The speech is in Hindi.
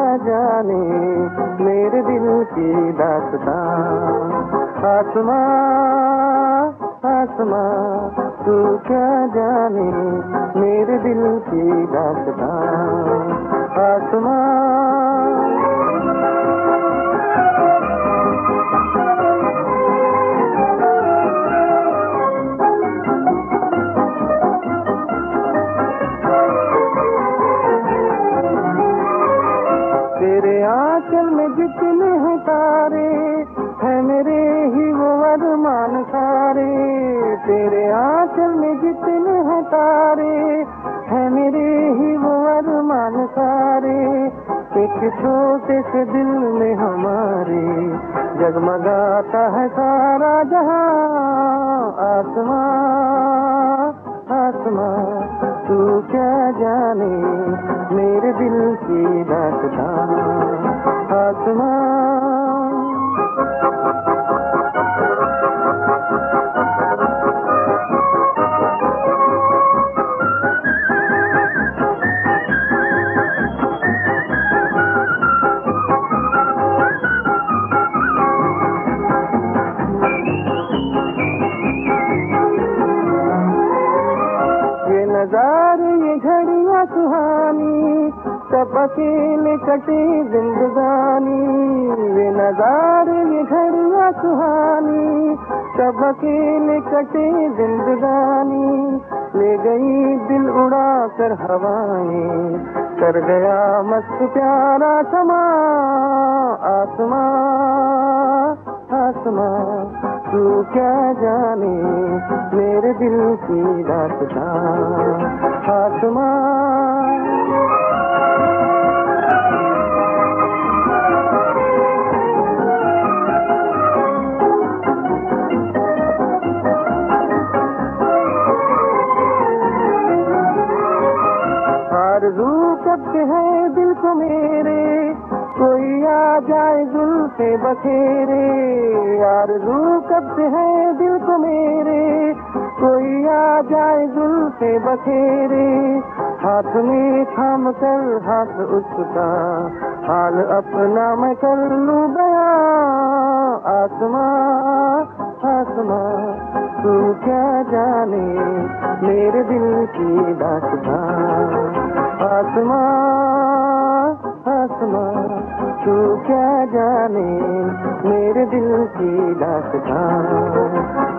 जाने मेरे दिल की दास्तां। आसमां आसमां तू क्या जाने मेरे दिल की दास्तां। आसमां तेरे आंचल में जितने हैं तारे है मेरे ही वो अरमान सारे। तेरे आंचल में जितने हैं तारे है मेरे ही वो अरमान सारे। एक छोटे से दिल में हमारे जगमगाता है सारा जहां। आसमां आसमां तू क्या जाने मेरे दिल की दास्तां। आसमां ये नजारे ये घड़ियां सुहानी सब अकेले कटे जिंदगानी। ये नजारे ये घड़ियां सुहानी सब अकेले कटे जिंदगानी। ले गई दिल उड़ा कर हवाएं कर गया मस्त प्यारा समा। आसमां आसमां तू क्या जाने मेरे दिल की दास्तां। आसमां आरज़ू करते हैं दिल को मेरे कोई आ जाए जुल्फ़े बखेरे। आरज़ू करते हैं दिल को मेरे कोई आ जाए जुल्फ़े बखेरे। हाथ में थाम कर हाथ उसका हाल अपना मैं कर लूं बयां। आसमां आसमां तू क्या जाने मेरे दिल की दास्तां। आसमां आसमां तू क्या जाने मेरे दिल की दास्तां।